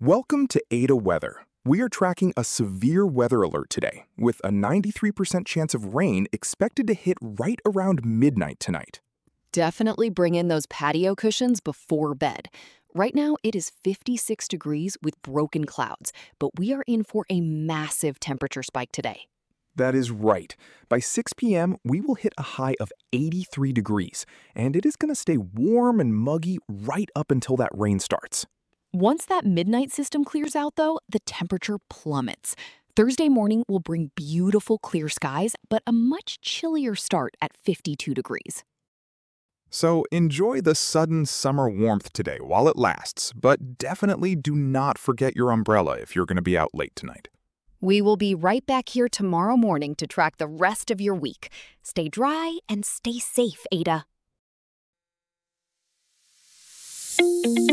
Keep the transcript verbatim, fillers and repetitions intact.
Welcome to Ada Weather. We are tracking a severe weather alert today, with a ninety-three percent chance of rain expected to hit right around midnight tonight. Definitely bring in those patio cushions before bed. Right now, it is fifty-six degrees with broken clouds, but we are in for a massive temperature spike today. That is right. By six p.m., we will hit a high of eighty-three degrees, and it is going to stay warm and muggy right up until that rain starts. Once that midnight system clears out, though, the temperature plummets. Thursday morning will bring beautiful clear skies, but a much chillier start at fifty-two degrees. So enjoy the sudden summer warmth today while it lasts, but definitely do not forget your umbrella if you're going to be out late tonight. We will be right back here tomorrow morning to track the rest of your week. Stay dry and stay safe, Ada.